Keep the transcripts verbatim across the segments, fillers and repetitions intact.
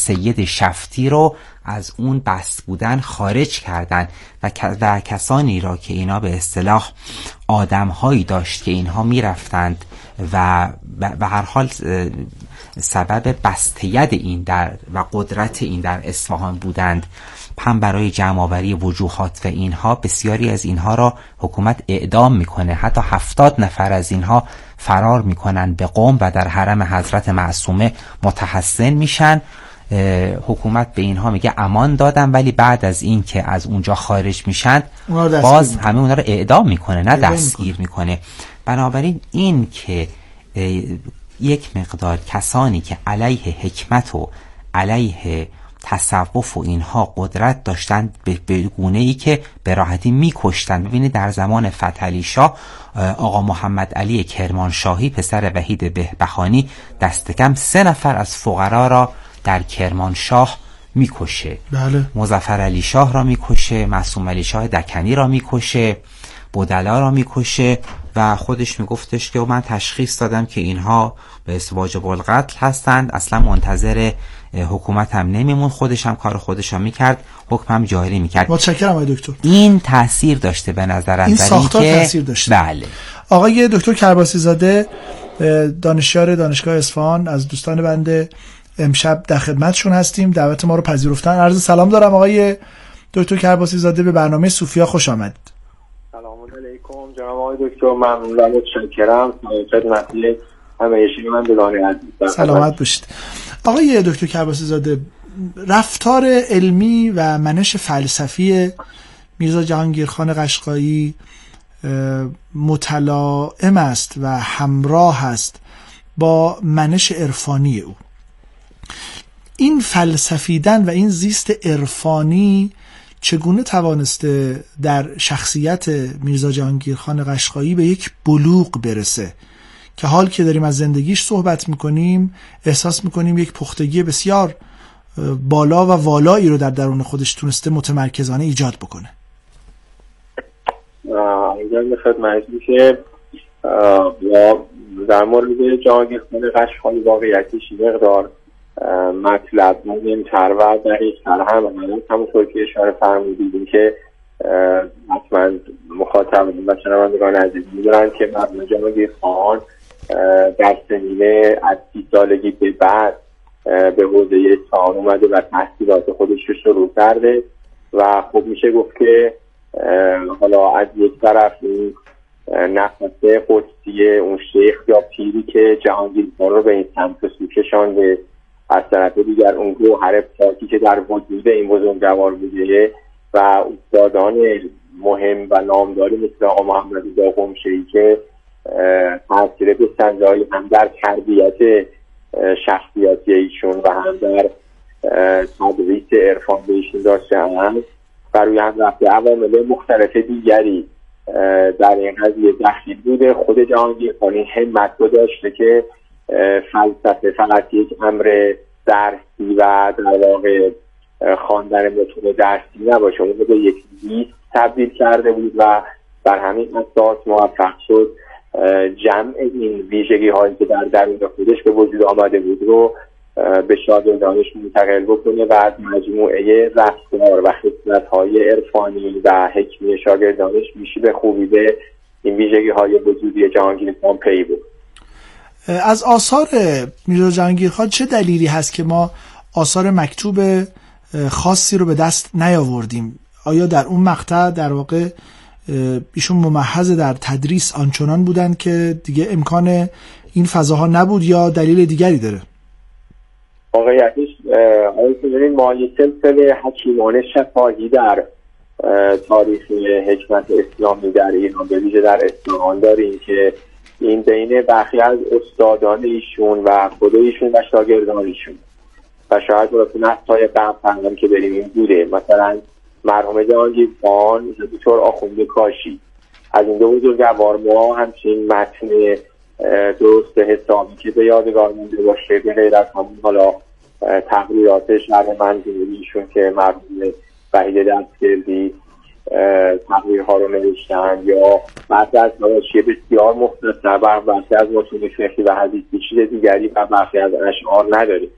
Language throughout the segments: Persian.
سید شفتی رو از اون بست بودن خارج کردن و, و کسانی را که اینا به اصطلاح آدم‌هایی داشت که اینها میرفتند و به هر حال سبب بست ید این در و قدرت این در اصفهان بودند، هم برای جمع‌آوری وجوهات و اینها، بسیاری از اینها را حکومت اعدام میکنه. حتی هفتاد نفر از اینها فرار میکنن به قم و در حرم حضرت معصومه متحصن میشن. حکومت به اینها میگه امان دادن، ولی بعد از این که از اونجا خارج میشن باز همه اونها رو اعدام میکنه، نه دستگیر میکنه. بنابراین این که یک مقدار کسانی که علیه حکمت و علیه تصوف و اینها قدرت داشتن به گونه‌ای که به راحتی میکشتن. ببینید در زمان فتحعلی شاه آقا محمد علی کرمانشاهی پسر وحید بهبهانی دست کم سه نفر از فقرا را در کرمانشاه میکشه. بله. مظفر علی شاه را میکشه، معصوم علی شاه دکنی را میکشه، بودلا را میکشه و خودش میگفتش که من تشخیص دادم که اینها به واجب القتل هستند، اصلا منتظر حکومت هم نمیمون، خودش هم کار خودش هم میکرد، حکم هم جاری میکرد. متشکرم آقای دکتر. این تاثیر داشته به نظرم، این در ساختار این که تاثیر داشته. بله. آقای دکتر کرباسی زاده دانشیار دانشگاه اصفهان از دوستان بنده امشب در خدمتشون هستیم، دعوت ما رو پذیرفتن. عرض سلام دارم آقای دکتر کرباسی زاده، به برنامه صوفیا خوش آمدید. سلام علیکم جناب آقای دکتر، ممنون و متشکرم. خدمت همه شما بگانه عزیز. سلامت باشید. آقای دکتر کرباسی زاده، رفتار علمی و منش فلسفی میرزا جهانگیرخان قشقایی متلائم است و همراه است با منش عرفانی او. این فلسفیدن و این زیست عرفانی چگونه توانسته در شخصیت میرزا جهانگیرخان قشقایی به یک بلوغ برسه که حال که داریم از زندگیش صحبت میکنیم احساس میکنیم یک پختگی بسیار بالا و والایی رو در درون خودش تونسته متمرکزانه ایجاد بکنه؟ اینجا میخواد مجموع که در مورد جهانگیرخان قشقایی واقعیتش مقدار مطلب مهمتر و دقیق‌تر هم هم همونطور که اشاره فرمودید که حتما مخاطب و شنوندگان عزیز می‌دونن که مرحوم جهانگیرخان در سنین از سی سالگی به بعد به حوزه اصفهان اومده و تحصیلات خودش رو شروع کرده و خب میشه گفت که حالا از یک طرف این نفس قدسی اون شیخ یا پیری که جهانگیرخان رو به این سمت سو کشانده، از طرف دیگر اون گوهر پاکی که در وجود این بزرگوار بوده و استادان مهم و نامداری مثل آقا محمد رضا قمشه‌ای که تاثیر بسنجایی هم در تربیت شخصیتی ایشون و هم در تدریس عرفان به ایشون داشته هم برای هم رفته عوامل مختلف دیگری در این قضیه دخیل بوده. خود جهانگیرخان این همت رو داشته که فلسفه فقط یک امر درسی و در واقع خواندن متون درسی نباشه، اون رو به یک زیست تبدیل کرده بود و بر همین اساس موفق شد جمع این ویژگی هایی که در درون خودش به وجود آمده بود رو به شاگردانش منتقل بکنه و از مجموعه رفتار و خصلت های عرفانی و حکمی شاگردانش میشه به خوبی به این ویژگی های وجودی جهانگیرخان پی بود. از آثار میرزا جهانگیرخان چه دلیلی هست که ما آثار مکتوب خاصی رو به دست نیاوردیم؟ آیا در اون مقطع در واقع ایشون ممحض در تدریس آنچنان بودن که دیگه امکان این فضاها نبود یا دلیل دیگری داره؟ واقعیتش آیا ما یک سلسله حکیمان شفاهی در تاریخ حکمت اسلامی در ایران به ویژه در اصفهان داریم که این بین برخی از استادان ایشون و خود ایشون و شاگردان ایشون و شاید برای نسای قبل هم که بریم این بوده. مثلا مرحوم جهانگیرخان دکتر آخوند کاشی از این دو بزرگوار ما همچین متن درست حسابی که به یادگار مونده باشه به غیر از همون حالا تقریرات شرح منظوری ایشون که مرحوم وحید دستگردی تقریرها رو نوشتن یا بعضی از نواشی بسیار مختصر و بعضی از متون فقهی و حدیثی چیز دیگری و برخی از اشعار نداریم.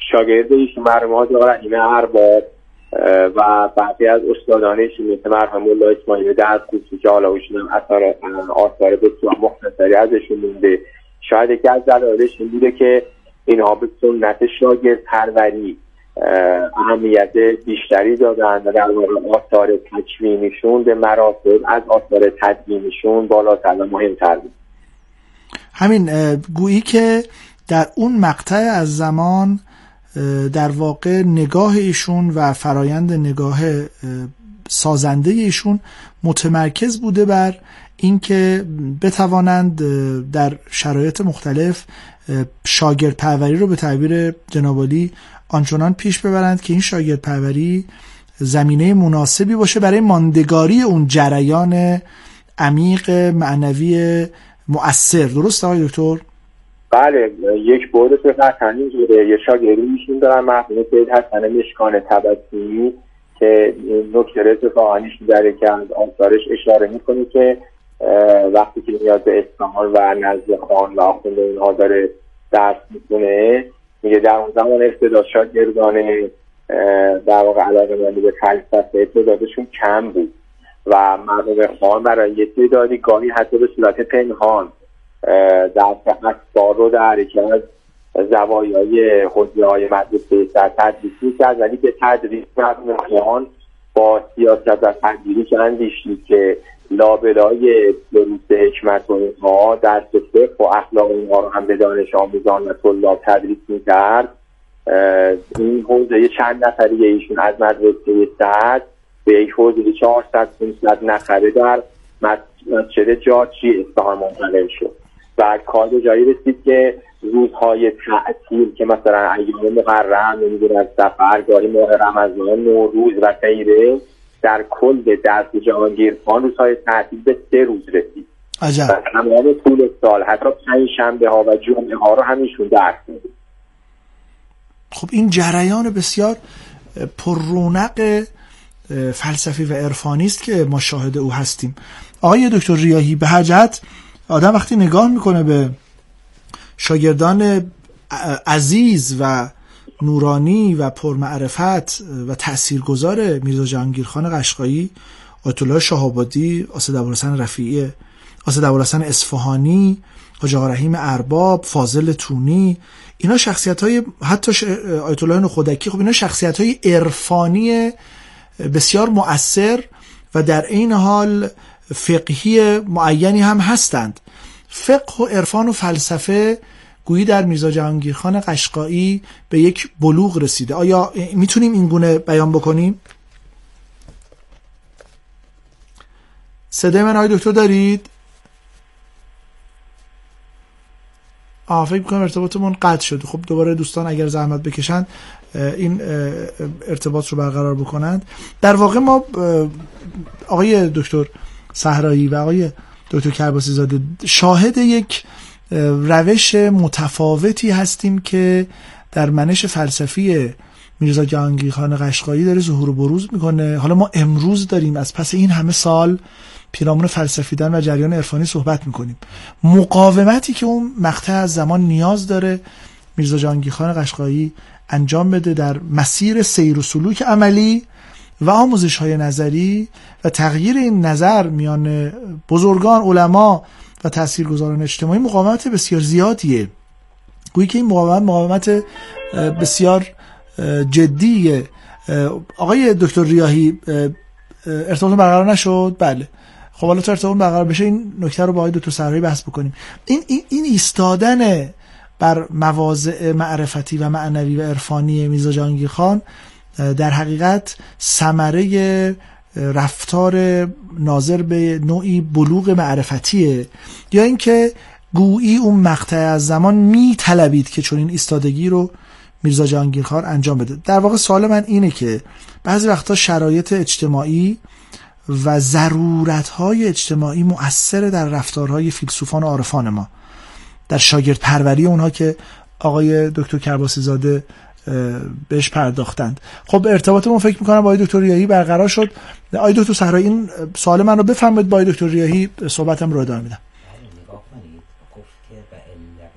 شاگرد ایشون مرحوم حاجی آقا رحیم ارباب و بعضی از استادان ایشون مثل مرحوم الله اسماعیل دستخوشی که حالا ایشون هم اثر آثار بسیار مختصری ازشون مونده، شاید یکی از دلایلش این بوده که اینها به سنت شاگرد پروری اهمیت بیشتری دادن و در واقع آثار تکوینیشون به مراتب از آثار تدوینیشون بالاتر و مهمتر بود. همین گویی که در اون مقطع از زمان در واقع نگاه ایشون و فرایند نگاه سازنده ایشون متمرکز بوده بر اینکه بتوانند در شرایط مختلف شاگرد پروری رو به تعبیر جناب عالی آنچنان پیش ببرند که این شاگرد پروری زمینه مناسبی باشه برای ماندگاری اون جریان عمیق معنوی مؤثر. درست آقای دکتر؟ بله، یک بورد فقط اینجوره. یه شاگردی میشون دارن مرحوم سید حسن مشکان تبسمی که نکته اتفاقانیش داره که از آثارش اشاره میکنه که وقتی که میاد به اصفهان و نزد خان و آخوند اینها داره درس میکنه، میگه در اون زمان استعداد شاگردانه در واقع علاقه‌مندی به فلسفه استعدادشون کم بود و مرحوم خان برای یه تعدادی گاهی حتی به صورت پنهان در اخبار رو در یکی از زوایای حجره‌های مدرسه در تدریس می‌کرد، ولی به تدریس مرحوم خان با سیاست و تدبیری که اندیشید که لابلای دروس حکمت و اینها درس فقه و اخلاق اینها رو هم به دانش آموزان و طلاب تدریس می‌کرد. این حوزه چند نفری ایشون از مدرسه صد به یک حوزه چهارصد پانصد نفره در مسجد جاچی اصفهان منتقل شد و کار به جایی رسید که روزهای تعطیل که مثلا ایام محرم، نمیدونم سفر، گاهی ماه رمضان، نوروز و غیره، در کل درس جهانگیرخان روزهای تعطیل به سه روز رسید. عجب. و تمام طول سال حتی پنج شنبه ها و جمعه ها رو همیشون درس میدید. خب این جریان بسیار پر رونق فلسفی و عرفانی است که ما شاهد او هستیم. آقای دکتر ریاحی، به هر جهت آدم وقتی نگاه میکنه به شاگردان عزیز و نورانی و پرمعرفت و تاثیرگذار میرزا جهانگیرخان قشقایی، آیت الله شهابادی، اسد ابوالحسن رفیعی، اسد ابوالحسن اصفهانی، حاجی آقا رحیم ارباب، فاضل تونی، اینا شخصیت‌های، حتی ش... آیت الله نخودکی، خب اینا شخصیت‌های عرفانی بسیار مؤثر و در این حال فقهی معینی هم هستند. فقه و عرفان و فلسفه گویی در میرزا جهانگیرخان قشقایی به یک بلوغ رسیده. آیا میتونیم این گونه بیان بکنیم؟ صدای من آقای دکتر دارید؟ آه فکر میکنم ارتباطمون قطع شد. خب دوباره دوستان اگر زحمت بکشند این ارتباط رو برقرار بکنند. در واقع ما آقای دکتر صحرایی و آقای دکتر کرباسی زاده شاهد یک روش متفاوتی هستیم که در منش فلسفی میرزا جهانگیرخان قشقایی داره ظهور و بروز میکنه. حالا ما امروز داریم از پس این همه سال پیرامون فلسفیدن و جریان عرفانی صحبت میکنیم. مقاومتی که اون مقطع از زمان نیاز داره میرزا جهانگیرخان قشقایی انجام بده در مسیر سیر و سلوک عملی و آموزش های نظری و تغییر این نظر میان بزرگان، علما و تاثیرگذاران اجتماعی، مقاومت بسیار زیادیه. گویی که این مقاومت مقاومت بسیار جدیه. آقای دکتر ریاحی، ارتباط برقرار نشد؟ بله. خب حالا تا ارتباط برقرار بشه این نکته رو با آقای دکتر صحرایی بحث بکنیم. این این این ایستادن بر مواضع معرفتی و معنوی و عرفانی میرزا جهانگیرخان در حقیقت ثمره رفتار ناظر به نوعی بلوغ معرفتیه، یا اینکه گویی اون مقطع از زمان می طلبید که چون این ایستادگی رو میرزا جهانگیرخان انجام بده؟ در واقع سوال من اینه که بعضی وقتا شرایط اجتماعی و ضرورت‌های اجتماعی مؤثر در رفتارهای فیلسوفان و عارفان ما، در شاگرد پروری اونها که آقای دکتر کرباسی زاده بهش پرداختند. خب ارتباطمون فکر میکنم با آقای دکتر ریاحی برقرار شد. آقای دکتر صحرایی این سوال من رو بفرمایید، با آقای دکتر ریاحی صحبتم رو ادامه میدم.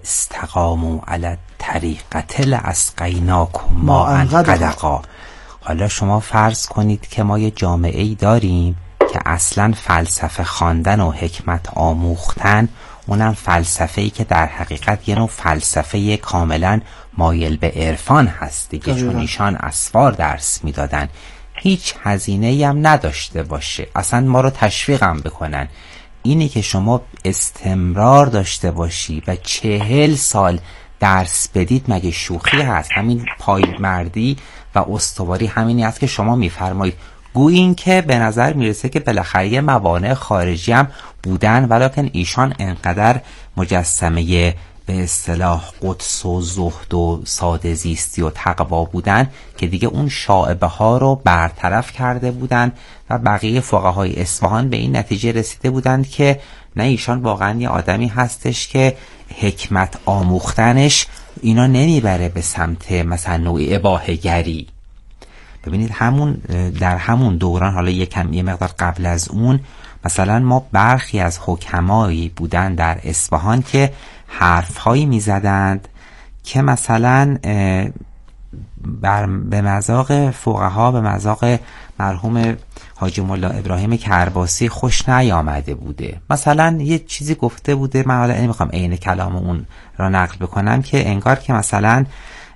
استقاموا علی الطریقة لاسقیناکم ماء غدقا. حالا شما فرض کنید که ما یه جامعه ای داریم که اصلا فلسفه خواندن و حکمت آموختن، اونم فلسفه ای که در حقیقت یه نوع فلسفه کاملا مایل به عرفان هست دیگه، چون ایشان اسفار درس میدادن، هیچ هزینه ای هم نداشته باشه، اصلا ما رو تشویق هم بکنن. اینی که شما استمرار داشته باشی و چهل سال درس بدید مگه شوخی هست؟ همین پایمردی و استواری همینی است که شما میفرمایید. گویی این که به نظر میرسه که بالاخره موانع خارجی هم بودن، ولکن ایشان انقدر مجسمه به اصطلاح قدس و زهد و ساده زیستی و تقوا بودن که دیگه اون شائبه ها رو برطرف کرده بودن و بقیه فقهای اصفهان به این نتیجه رسیده بودند که نه، ایشان واقعا یه آدمی هستش که حکمت آموختنش اینا نمیبره به سمت مثلا نوع اباحه‌گری. ببینید همون در همون دوران، حالا یکم یه مقدار قبل از اون، مثلا ما برخی از حکمایی بودن در اصفهان که حرفهایی میزدند که مثلا بر به مذاق فقها، به مذاق مرحوم حاجی مولا ابراهیم کرباسی خوش نیامده بوده. مثلا یه چیزی گفته بوده، من حالا نمیخوام عین کلام اون را نقل بکنم، که انگار که مثلا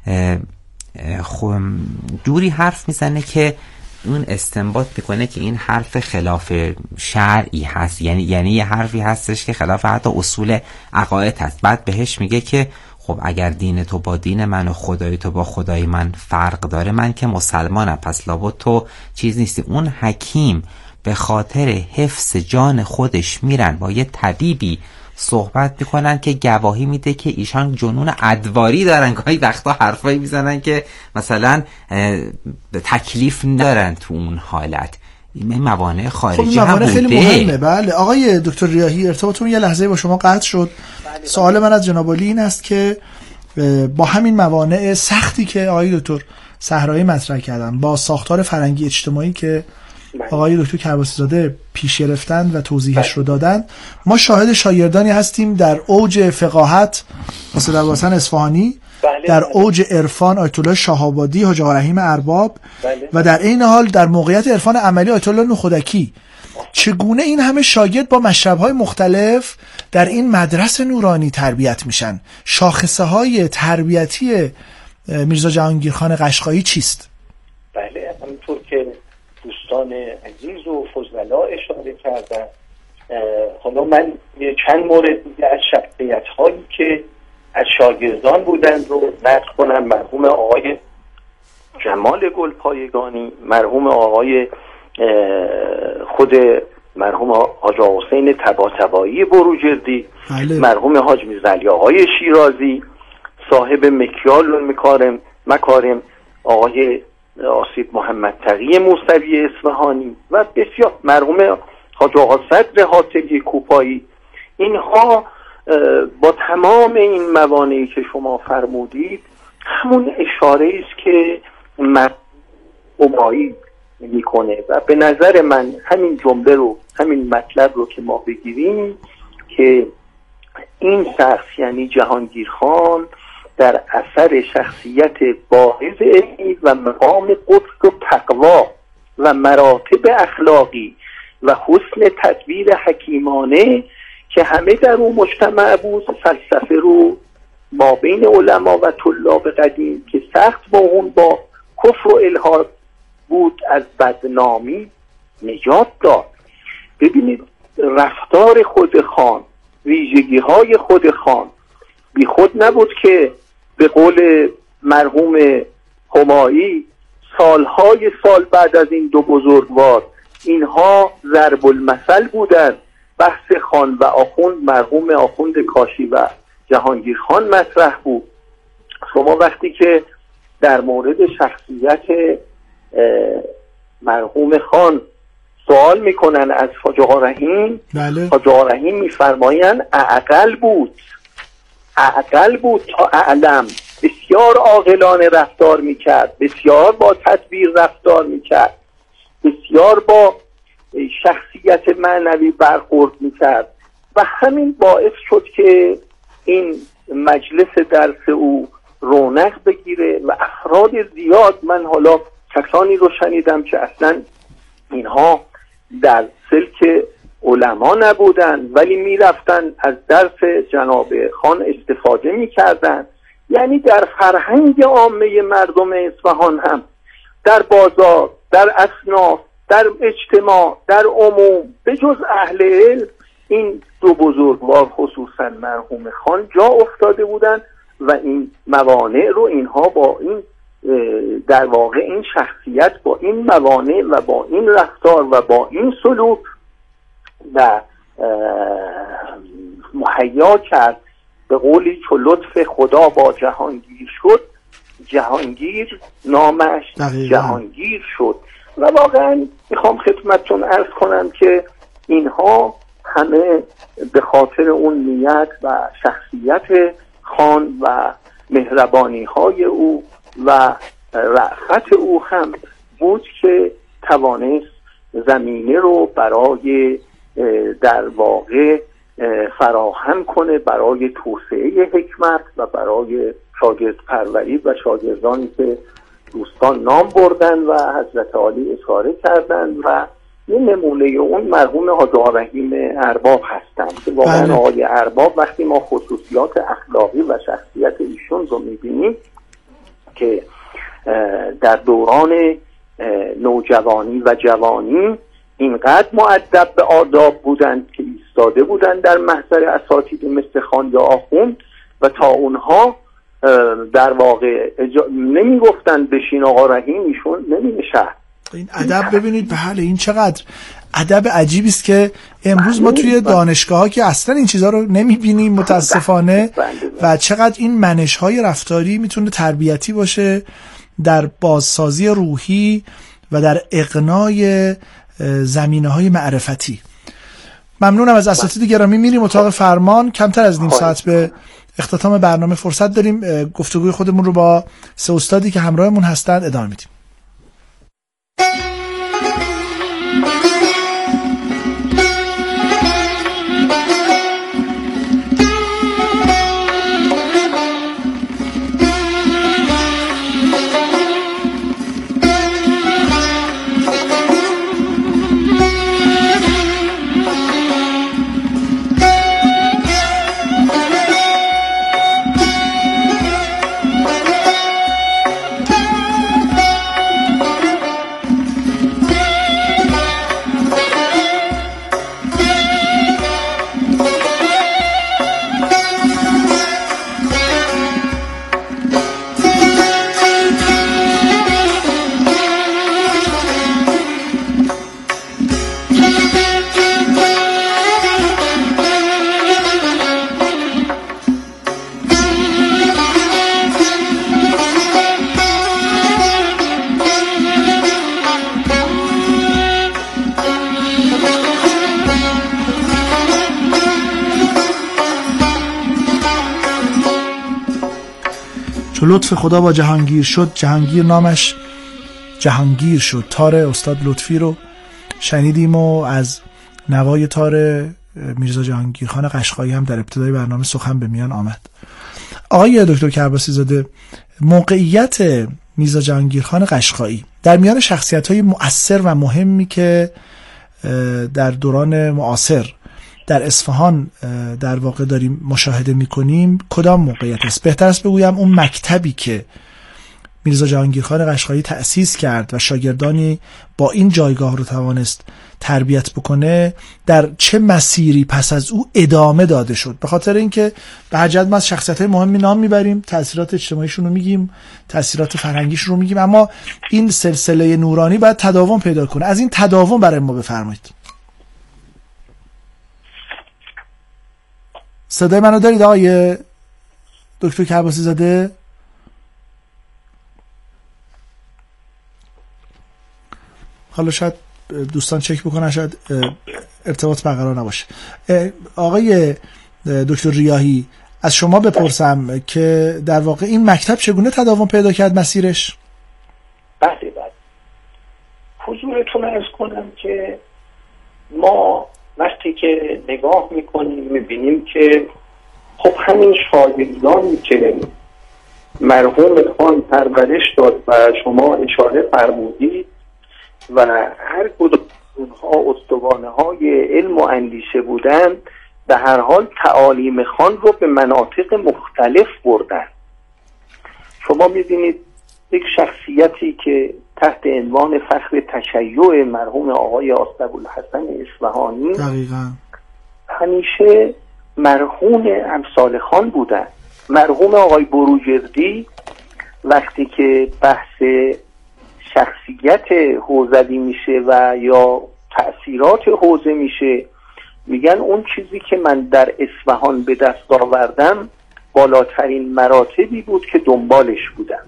جوری حرف میزنه که اون استنباط میکنه که این حرف خلاف شرعی هست، یعنی یعنی یه حرفی هستش که خلاف حتی اصول عقاید هست. بعد بهش میگه که خب اگر دین تو با دین من و خدای تو با خدای من فرق داره، من که مسلمانم، پس لابد تو چیز نیستی. اون حکیم به خاطر حفظ جان خودش میرن با یه طبیبی صحبت میکنن که گواهی میده که ایشان جنون ادواری دارن، گاهی وقتا حرفایی میزنن که مثلا تکلیف ندارن تو اون حالت. این موانع خارجی خب هم بوده. خیلی مهمه. بله آقای دکتر ریاحی، ارتباطتون یه لحظه با شما قطع شد. بله. سوال من از جناب عالی این است که با همین موانع سختی که آقای دکتر صحرایی مطرح کردن، با ساختار فرهنگی اجتماعی که آقای دکتر کرباسی زاده پیش گرفتن و توضیحش رو دادن، ما شاهد شاگردانی هستیم در اوج فقاهت مثل در واسن اصفهانی، بله، در اوج عرفان آیت الله شهابادی، حاج آقا رحیم ارباب، بله، و در این حال در موقعیت عرفان عملی آیت الله نخودکی. چگونه این همه شاگرد با مشرب‌های مختلف در این مدرسه نورانی تربیت میشن؟ شاخصه های تربیتی میرزا جهانگیرخان قشقایی چیست؟ بله، همونطور که دوستان عزیز و فضلا اشاره کردن، حالا من چند مورد دیگه از شخصیت هایی که از شاگردان بودن رو نقل کنم. مرحوم آقای جمال گلپایگانی، مرحوم آقای خود مرحوم حاج حسین طباطبایی بروجردی، بله، مرحوم حاج میرزا علی آقای شیرازی، صاحب مکیال و مکارم مکارم آقای آصیب محمد تقی موسوی اصفهانی و بسیار مرحوم حاج آقا صدر حاتمی کوپایی. اینها با تمام این موانعی که شما فرمودید همون اشاره است که مبایی میکنه و به نظر من همین جمله رو، همین مطلب رو که ما بگیریم که این شخص یعنی جهانگیرخان در اثر شخصیت باعث علمی و مقام قدس و تقوا و مراتب اخلاقی و حسن تدبیر حکیمانه که همه در اون مجتمع بود، فلسفه رو ما بین علما و طلاب قدیم که سخت با اون با کفر و الحاد بود از بدنامی نجات داد. ببینید رفتار خود خان، ویژگی های خود خان بی خود نبود که به قول مرحوم همایی سالهای سال بعد از این دو بزرگوار اینها ضرب المثل بودند. بحث خان و آخوند، مرحوم آخوند کاشی و جهانگیرخان مطرح بود. شما وقتی که در مورد شخصیت مرحوم خان سوال میکنن از حاج آقا رحیم، بله، حاج آقا رحیم میفرمایند اعقل بود، اعقل بود تا اعلم، بسیار عاقلانه رفتار میکرد، بسیار با تدبیر رفتار میکرد، بسیار با شخصیت معنوی برخورد میکرد و همین باعث شد که این مجلس درس او رونق بگیره و افراد زیاد، من حالا کسانی رو شنیدم که اصلا اینها در سلک علما نبودن ولی میرفتن از درس جناب خان استفاده میکردن. یعنی در فرهنگ عامه مردم اصفهان هم، در بازار، در اصناف، در اجتماع، در عموم، به جز اهل علم، این دو بزرگوار خصوصا مرحوم خان جا افتاده بودن و این موانع رو اینها با این در واقع این شخصیت با این موانع و با این رفتار و با این سلوک و مهیا کرد. به قولی چو لطف خدا با جهانگیر شد، جهانگیر نامش دقیقا. جهانگیر شد. و واقعا میخوام خدمتتون عرض کنم که اینها همه به خاطر اون نیت و شخصیت خان و مهربانی های او و رأفت او هم بود که توانست زمینه رو برای در واقع فراهم کنه برای توسعه حکمت و برای شاگرد پروری و شاگردانی که دوستان نام بردن و حضرت عالی اشاره کردن و یه نمونه اون مرحوم حاج رحیم ارباب هستن که واقعا آقای ارباب وقتی ما خصوصیات اخلاقی و شخصیت ایشون رو میبینیم که در دوران نوجوانی و جوانی اینقدر مؤدب به آداب بودند که ایستاده بودند در محضر اساتید مثل خان یا آخوند و تا اونها در واقع اجا... نمی گفتن بشین آقا رحیم، ایشون نمی نشست. این ادب ببینید، بله این چقدر ادب عجیبی است که امروز ما توی دانشگاه ها که اصلا این چیزها رو نمی بینیم متاسفانه و چقدر این منش های رفتاری میتونه تربیتی باشه در بازسازی روحی و در اقناع زمینه های معرفتی. ممنونم از اساتید گرامی. میریم اتاق فرمان، کمتر از نیم ساعت به اختتام برنامه فرصت داریم. گفتگوی خودمون رو با سه استادی که همراهمون هستند ادامه میدیم. چو لطف خدا با جهانگیر شد، جهانگیر نامش جهانگیر شد. تار استاد لطفی رو شنیدیم و از نوای تار میرزا جهانگیرخان قشقایی هم در ابتدای برنامه سخن به میان آمد. آقای دکتر کرباسی زاده، موقعیت میرزا جهانگیرخان قشقایی در میان شخصیت‌های مؤثر و مهمی که در دوران معاصر در اصفهان در واقع داریم مشاهده میکنیم کدام موقعیت است؟ بهتر است بگویم اون مکتبی که میرزا جهانگیرخان قشقایی تأسیس کرد و شاگردانی با این جایگاه رو توانست تربیت بکنه در چه مسیری پس از او ادامه داده شد. به خاطر اینکه به حجت ما از شخصیت‌های مهمی نام میبریم، تأثیرات اجتماعیشون رو میگیم، تأثیرات فرهنگیش رو میگیم، اما این سلسله نورانی باید تداوم پیدا کنه. از این تداوم برای ما بفرمایید. صدای منو دارید آقای دکتر کرباسی زاده؟ حالا شاید دوستان چک بکنن، شاید ارتباط برقرار نباشه. آقای دکتر ریاحی، از شما بپرسم که در واقع این مکتب چگونه تداوم پیدا کرد مسیرش؟ بله بله حضورتون عرض کنم که ما وقتی که نگاه میکنیم میبینیم که خب همین شاگردانی که مرحوم خان پرورش داد و شما اشاره فرمودید و هر کدوم اونها استوانه های علم و اندیشه بودن، به هر حال تعالیم خان رو به مناطق مختلف بردن. شما می‌بینید یک شخصیتی که تحت عنوان فخر تشیع مرحوم آقای آستابوالحسن اصفهانی دقیقاً همیشه مرحوم امثال خان بودن. مرحوم آقای بروجردی وقتی که بحث شخصیت حوزوی میشه و یا تأثیرات حوزه میشه، میگن اون چیزی که من در اصفهان به دست آوردم بالاترین مراتبی بود که دنبالش بودم.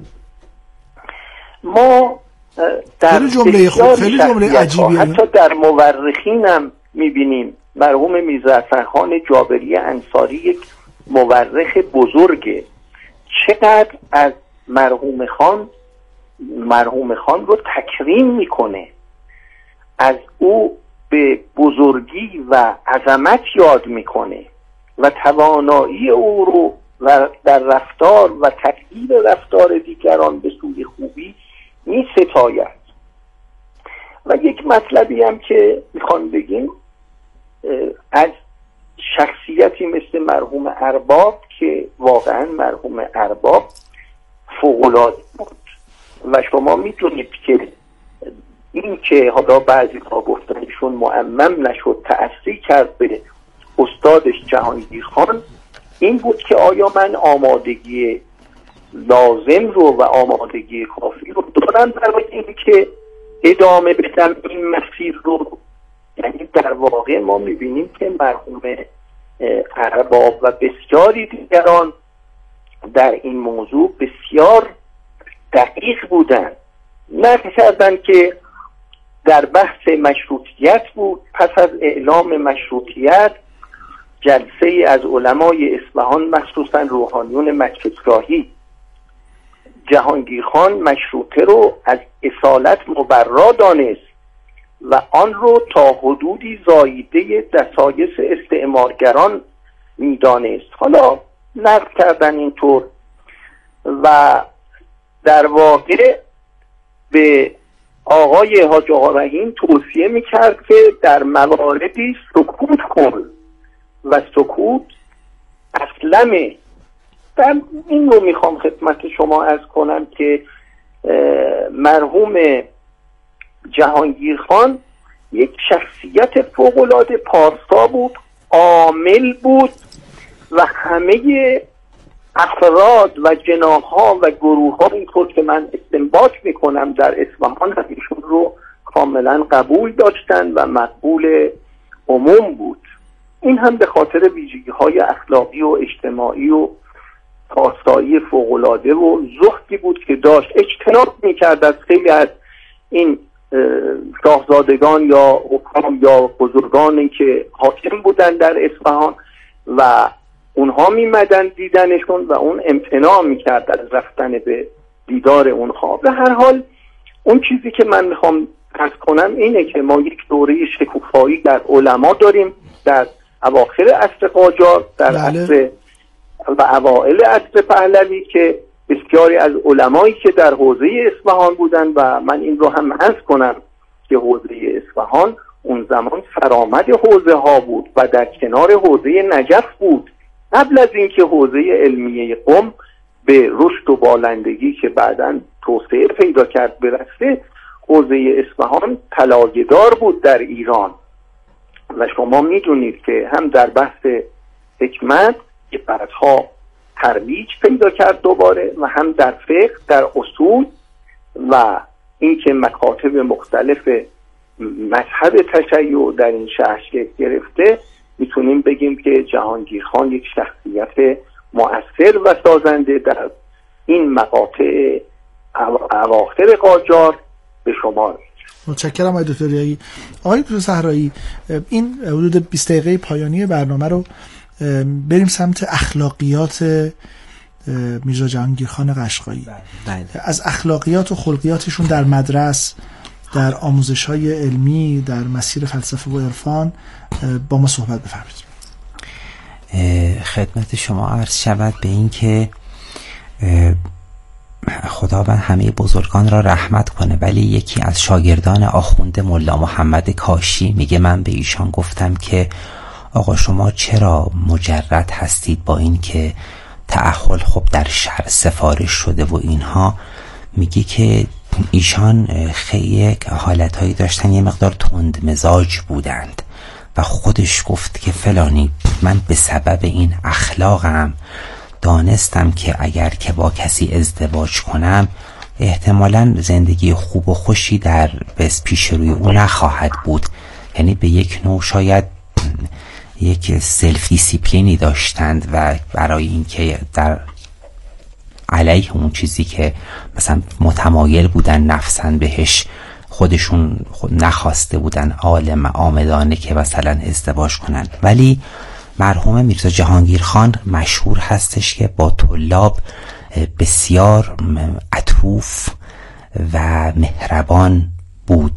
ما در خیلی جمله خوب، خیلی جمله عجیبی، حتی در مورخینم میبینیم مرحوم میرزاحسن جابری انصاری یک مورخ بزرگه، چقدر از مرحوم خان مرحوم خان رو تکریم میکنه، از او به بزرگی و عظمت یاد میکنه و توانایی او رو و در رفتار و تغییر رفتار دیگران به سوی خوبی می ستاید. و یک مطلبی هم که میخوام بگیم، از شخصیتی مثل مرحوم ارباب که واقعا مرحوم ارباب فوق‌العاده بود و شما میدونید که این که حالا بعضی ها گفتنشون معمم نشد تأثیر کرد به استادش جهانگیر خان، این بود که آیا من آمادگی لازم رو و آمادگی کافی رو دارم برای این که ادامه بدم این مسیر رو. یعنی در واقع ما میبینیم که مرحوم ارباب و بسیاری دیگران در این موضوع بسیار دقیق بودن. نقل کردن که در بحث مشروطیت بود، پس از اعلام مشروطیت جلسه از علمای اصفهان مخصوصا روحانیون مکتب‌راهی جهانگیر خان مشروطه رو از اصالت مبرا دانست و آن رو تا حدودی زاییده دسایس استعمارگران میدانست. حالا نقل کردن اینطور و در واقع به آقای حاج آقا رحیم توصیه میکرد که در مواردی سکوت کن و سکوت اصلمه. در این رو میخوام خدمت شما عرض کنم که مرحوم جهانگیر خان یک شخصیت فوق‌العاده پارسا بود، عامل بود و همه افراد و جناح‌ها و گروه‌ها اینطور که من استنباط میکنم در اصفهان هم ایشون رو کاملا قبول داشتن و مقبول عموم بود. این هم به خاطر ویژگی‌های اخلاقی و اجتماعی و پارسایی فوق‌العاده و زهدی بود که داشت. اجتناب میکرد از خیلی از این شاهزادگان یا حکام یا بزرگانی که حاکم بودن در اصفهان و اونها میمدن دیدنشون و اون امتناع میکرد از رفتن به دیدار اونها. به هر حال اون چیزی که من میخوام عرض کنم اینه که ما یک دوره شکوفایی در علما داریم در اواخر عصر قاجار، در عصر و اوائل عصر پهلوی، که بسیاری از علمایی که در حوزه اصفهان بودن و من این رو هم عرض کنم که حوزه اصفهان اون زمان فرامد حوزه ها بود و در کنار حوزه نجف بود، قبل از اینکه حوزه علمیه قم به رشد و بالندگی که بعداً توسعه پیدا کرد برسه. حوزه اصفهان طلایه‌دار بود در ایران و شما میدونید که هم در بحث حکمت که بعدها ترویج پیدا کرد دوباره و هم در فقه، در اصول و اینکه مکاتب مختلف مذهب تشیع در این شهر شکل گرفته، میتونیم بگیم که جهانگیر خان یک شخصیت مؤثر و سازنده در این مقاطع اواخر قاجار به شمار. متشکرم آقای دکتر ریاحی. آقای دکتر صحرایی، این حدود بیست دقیقه پایانی برنامه رو بریم سمت اخلاقیات میرزا جهانگیر خان قشقایی. از اخلاقیات و خلقیاتشون در مدرسه، در آموزش‌های علمی، در مسیر فلسفه و عرفان با ما صحبت بفرمایید. خدمت شما عرض شود به این که خداوند همه بزرگان را رحمت کنه، ولی یکی از شاگردان آخوند ملا محمد کاشی میگه من به ایشان گفتم که آقا شما چرا مجرد هستید با این که تأهل خب در شهر سفارش شده و اینها؟ میگه که ایشان خیلی حالتهایی داشتن یه مقدار تند مزاج بودند و خودش گفت که فلانی من به سبب این اخلاقم دانستم که اگر که با کسی ازدواج کنم احتمالاً زندگی خوب و خوشی در بس پیش روی او نخواهد بود. یعنی به یک نوع شاید یک سلف دیسیپلینی داشتند و برای اینکه در علیه اون چیزی که مثلا متمایل بودن نفسن بهش خودشون خود نخواسته بودن عالم آمدانه که مثلا ازدواج کنن. ولی مرحوم میرزا جهانگیر خان مشهور هستش که با طلاب بسیار عطوف و مهربان بود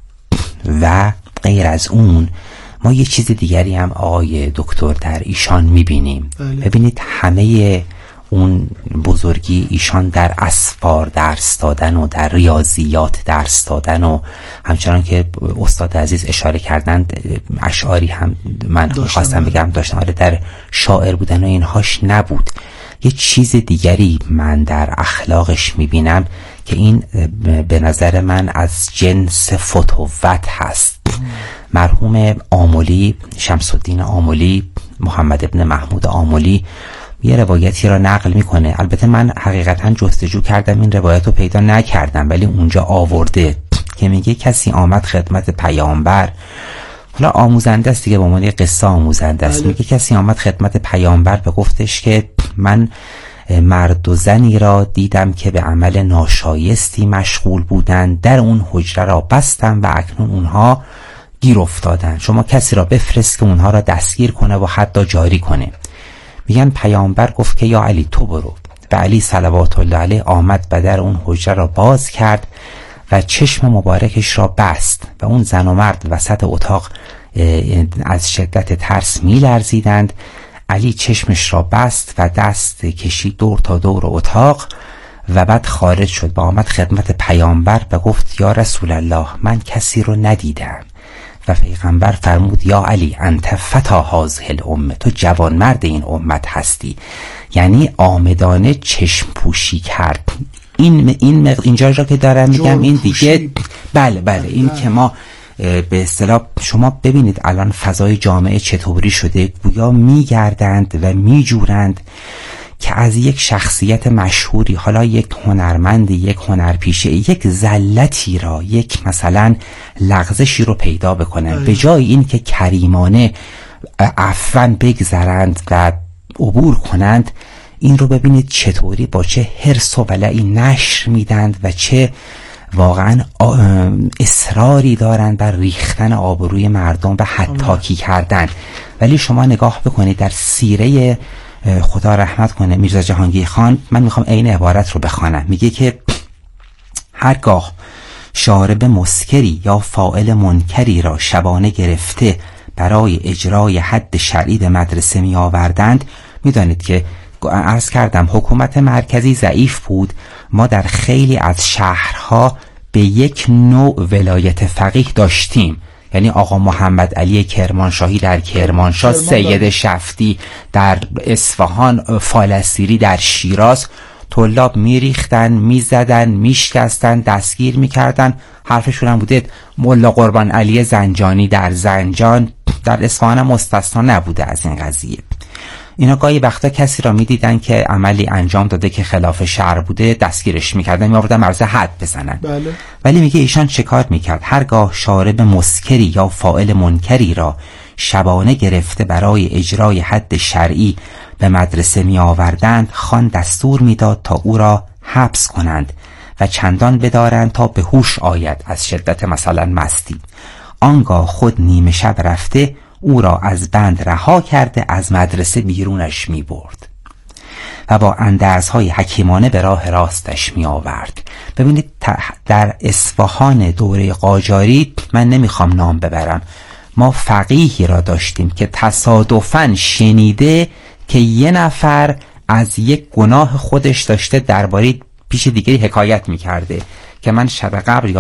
و غیر از اون ما یه چیز دیگری هم آقای دکتر در ایشان میبینیم. ببینید همه اون بزرگی ایشان در اسفار درس دادن و در ریاضیات درس دادن و همچنان که استاد عزیز اشاره کردند اشعاری هم من خواستم بگم داشتن، آره در شاعر بودن و اینهاش نبود. یه چیز دیگری من در اخلاقش میبینم که این به نظر من از جنس فتوت هست. مرحوم آملی، شمس الدین آملی، محمد ابن محمود آملی یه روایتی را نقل میکنه. البته من حقیقتا جستجو کردم این روایت رو پیدا نکردم، ولی اونجا آورده که میگه کسی آمد خدمت پیامبر، حالا آموزنده است دیگه، با من یه قصه آموزنده است. میگه کسی آمد خدمت پیامبر به گفتش که من مرد و زنی را دیدم که به عمل ناشایستی مشغول بودند، در اون حجره را بستم و اکنون اونها گیر افتادن، شما کسی را بفرست که اونها را دستگیر کنه و حتی جاری کنه. میگن پیامبر گفت که یا علی تو برو، و علی صلوات الله علیه آمد و در اون حجره را باز کرد و چشم مبارکش را بست و اون زن و مرد وسط اتاق از شدت ترس می لرزیدند. علی چشمش را بست و دست کشید دور تا دور اتاق و بعد خارج شد و آمد خدمت پیامبر و گفت یا رسول الله من کسی رو ندیدم. و پیغمبر فرمود یا علی انت فتا هذه الامه، تو جوان مرد این امت هستی. یعنی آمدانه چشم پوشی کرد. این این اینجا را که دارم میگم این دیگه بله بله این که ما به اصطلاح شما ببینید الان فضای جامعه چطوری شده، گویا میگردند و میجورند که از یک شخصیت مشهوری، حالا یک هنرمندی، یک هنرپیشه، یک زلتی را، یک مثلا لغزشی رو پیدا بکنن، به جای این که کریمانه عفواً بگذرند و عبور کنند، این رو ببینید چطوری با چه حرص و ولعی نشر میدند و چه واقعا اصراری دارند بر ریختن آبروی مردم و حتاکی کردن. ولی شما نگاه بکنید در سیره خدا رحمت کنه میرزا جهانگیر خان، من میخوام عین عبارت رو بخوانم، میگه که هرگاه شارب مسکری یا فاعل منکری را شبانه گرفته برای اجرای حد شرعی به مدرسه می آوردند، میدانید که عرض کردم حکومت مرکزی ضعیف بود، ما در خیلی از شهرها به یک نوع ولایت فقیه داشتیم، یعنی آقا محمد علی کرمانشاهی در کرمانشاه، سید شفتی در اصفهان، فالسیری در شیراز. طلاب میریختن، میزدن، میشکستن، دستگیر میکردن. حرفشون هم بوده ملا قربان علی زنجانی در زنجان، در اصفهان هم مستثنا نبوده از این قضیه. اینا گاهی وقتا کسی را میدیدن که عملی انجام داده که خلاف شرع بوده، دستگیرش میکردن، میآوردن مرز حد بزنن. بله. ولی میگه ایشان چه کار میکرد؟ هرگاه شارب مسکری یا فاعل منکری را شبانه گرفته برای اجرای حد شرعی به مدرسه می آوردند، خان دستور میداد تا او را حبس کنند و چندان بدارند تا به هوش آید از شدت مثلا مستی. آنگاه خود نیمه شب رفته او را از بند رها کرده از مدرسه بیرونش می برد و با اندرزهای حکیمانه به راه راستش می آورد. ببینید در اصفهان دوره قاجاری، من نمیخوام نام ببرم، ما فقیهی را داشتیم که تصادفاً شنیده که یه نفر از یک گناه خودش داشته درباره پیش دیگری حکایت میکرده که من شب قبل